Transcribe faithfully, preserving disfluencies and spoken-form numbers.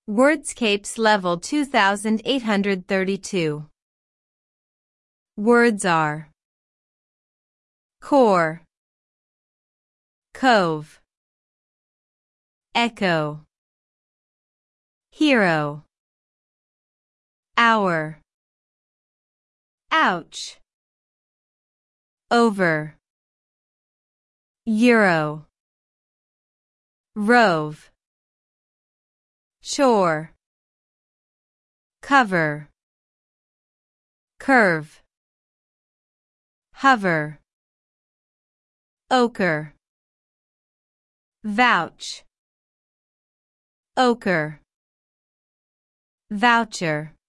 Wordscapes Level two thousand eight hundred thirty-two. Words are core, cove, echo, hero, hour, ouch, over, euro, rove, shore, cover, curve, hover, ochre, vouch, ochre, voucher.